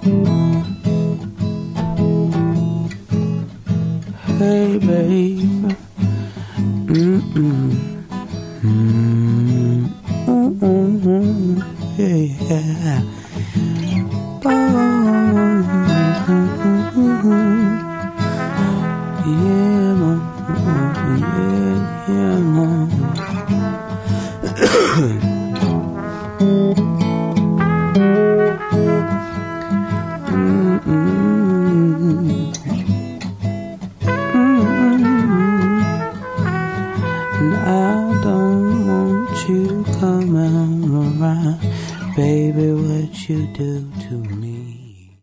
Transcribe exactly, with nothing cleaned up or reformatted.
Hey, babe. Mm-mm. Mm-mm. Mm-mm. Yeah. Oh. Yeah, mama. Yeah, yeah, mama. And I don't want you coming around, baby, what you do to me.